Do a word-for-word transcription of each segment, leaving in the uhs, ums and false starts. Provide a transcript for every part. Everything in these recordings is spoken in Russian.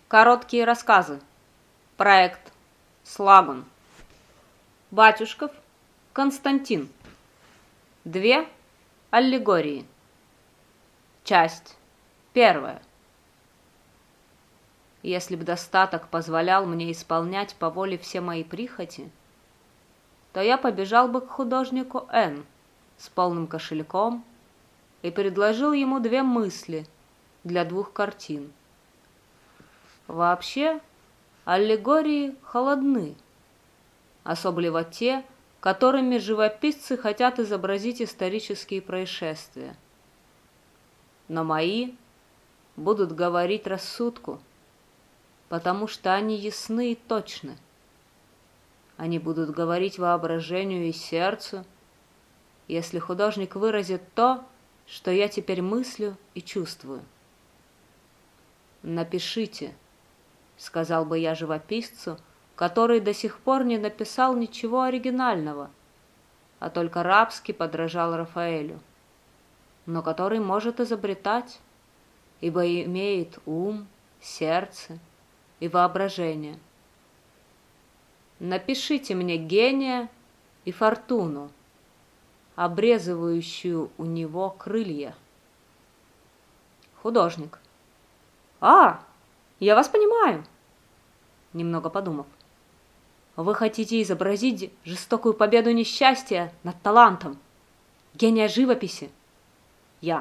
Короткие рассказы. Проект Слагун. Батюшков Константин. Две аллегории. Часть первая. Если б достаток позволял мне исполнять по воле все мои прихоти, то я побежал бы к художнику Н с полным кошельком и предложил ему две мысли для двух картин. Вообще, аллегории холодны, особливо те, которыми живописцы хотят изобразить исторические происшествия. Но мои будут говорить рассудку, потому что они ясны и точны. Они будут говорить воображению и сердцу, если художник выразит то, что я теперь мыслю и чувствую. «Напишите», — сказал бы я живописцу, который до сих пор не написал ничего оригинального, а только рабски подражал Рафаэлю, но который может изобретать, ибо имеет ум, сердце и воображение. Напишите мне гения и фортуну, обрезывающую у него крылья. Художник. «А, я вас понимаю», немного подумав. «Вы хотите изобразить жестокую победу несчастья над талантом, гения живописи?» Я.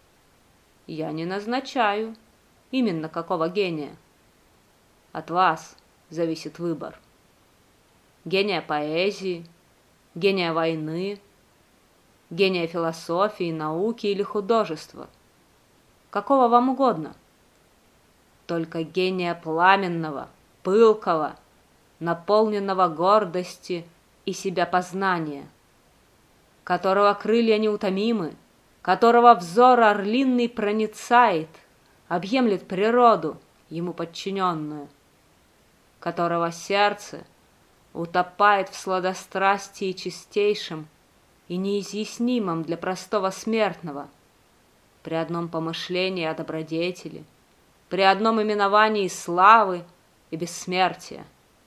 «Я не назначаю именно какого гения. От вас зависит выбор. Гения поэзии, гения войны, гения философии, науки или художества. Какого вам угодно. Только гения пламенного, пылкого, наполненного гордости и себяпознания, которого крылья неутомимы, которого взор орлиный проницает, объемлет природу, ему подчиненную, которого сердце утопает в сладострастии чистейшем и неизъяснимом для простого смертного при одном помышлении о добродетели, при одном именовании славы и бессмертия».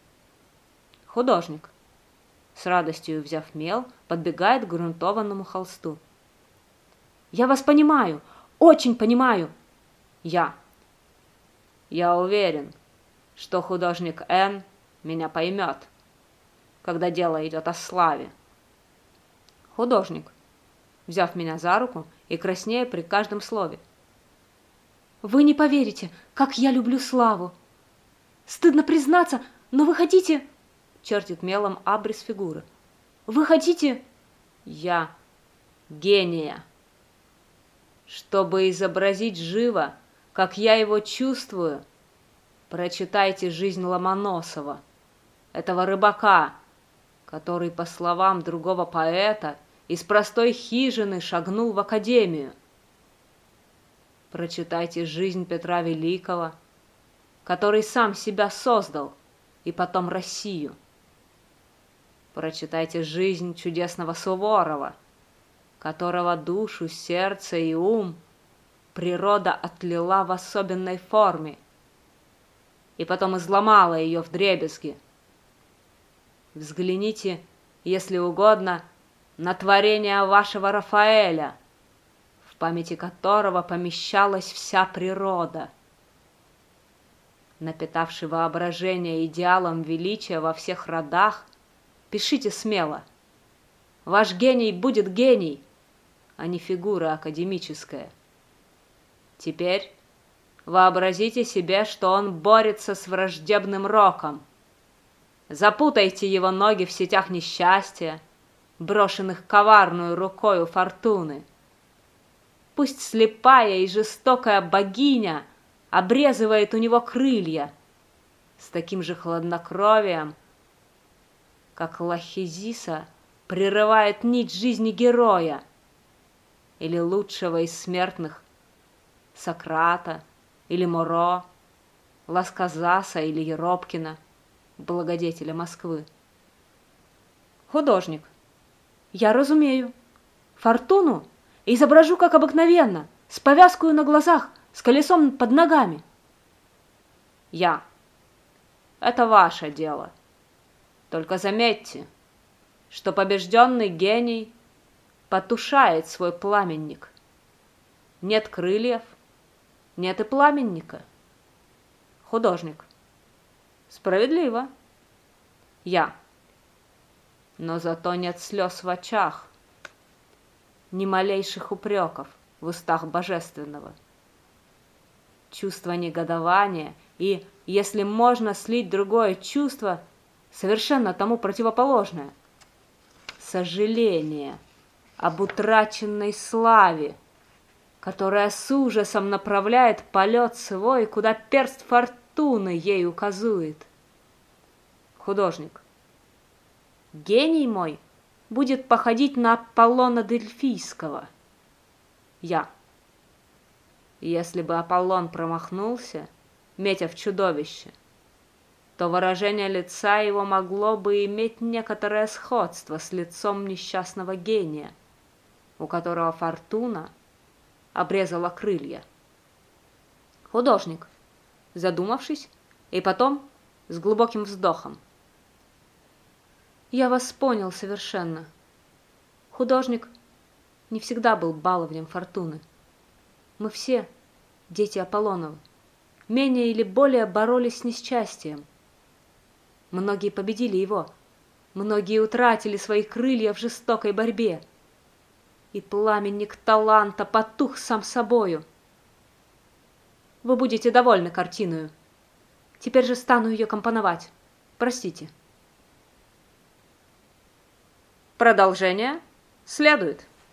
Художник, с радостью взяв мел, подбегает к грунтованному холсту. «Я вас понимаю, очень понимаю!» Я. «Я уверен, что художник Н меня поймет, когда дело идет о славе». Художник, взяв меня за руку и краснея при каждом слове. «Вы не поверите, как я люблю славу! Стыдно признаться, но вы хотите...» Чертит мелом абрис фигуры. «Вы хотите...» Я. «Гения. Чтобы изобразить живо, как я его чувствую, прочитайте жизнь Ломоносова, этого рыбака, который, по словам другого поэта, из простой хижины шагнул в академию. Прочитайте жизнь Петра Великого, который сам себя создал, и потом Россию. Прочитайте жизнь чудесного Суворова, которого душу, сердце и ум природа отлила в особенной форме и потом изломала ее вдребезги. Взгляните, если угодно, на творение вашего Рафаэля, в памяти которого помещалась вся природа. Напитавший воображение идеалом величия во всех родах, пишите смело. Ваш гений будет гений, а не фигура академическая. Теперь вообразите себе, что он борется с враждебным роком. Запутайте его ноги в сетях несчастья, брошенных коварную рукою фортуны. Пусть слепая и жестокая богиня обрезывает у него крылья с таким же хладнокровием, как Лахезиса прерывает нить жизни героя или лучшего из смертных Сократа или Моро, Ласказаса или Еропкина, благодетеля Москвы. Художник. Я разумею. Фортуну изображу как обыкновенно, с повязкою на глазах, с колесом под ногами. Я. Это ваше дело. Только заметьте, что побежденный гений потушает свой пламенник. Нет крыльев, нет и пламенника. Художник. Справедливо. Я. Но зато нет слез в очах, ни малейших упреков в устах божественного. Чувство негодования и, если можно слить другое чувство, совершенно тому противоположное. Сожаление об утраченной славе, которая с ужасом направляет полет свой, куда перст фортуны ей указует. Художник. Гений мой будет походить на Аполлона Дельфийского. Я. Если бы Аполлон промахнулся, метя в чудовище, то выражение лица его могло бы иметь некоторое сходство с лицом несчастного гения, у которого фортуна обрезала крылья. Художник, задумавшись, и потом с глубоким вздохом. Я вас понял совершенно. Художник не всегда был баловнем фортуны. Мы все, дети Аполлоновы, менее или более боролись с несчастьем. Многие победили его, многие утратили свои крылья в жестокой борьбе. И пламенник таланта потух сам собою. Вы будете довольны картиною. Теперь же стану ее компоновать. Простите. Продолжение следует.